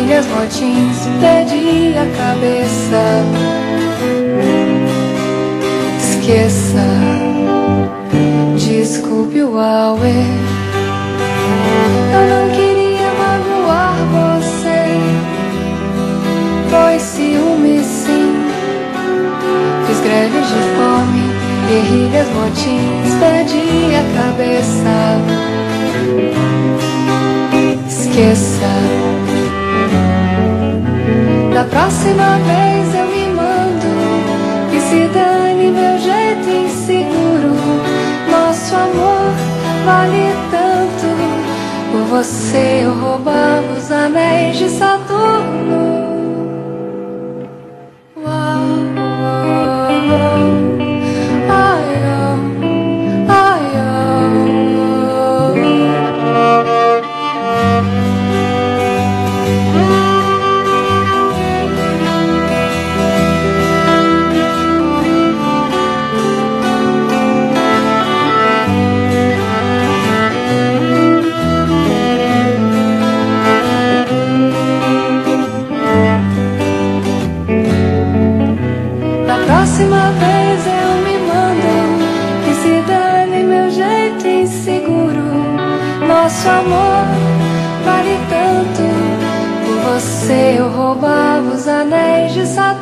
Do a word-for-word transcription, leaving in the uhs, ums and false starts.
erri as botins, perdi a cabeça. Esqueça, desculpe o auê. Eu não queria magoar você, foi ciúme sim. Fiz greve de fome, erri as botins, perdi a cabeça. Esqueça, da próxima vez eu me mando, que se dane meu jeito inseguro. Nosso amor vale tanto, por você eu roubava os anéis de Saturno. Próxima vez eu me mando, que se dane meu jeito inseguro. Nosso amor vale tanto, por você eu roubava os anéis de Saturno.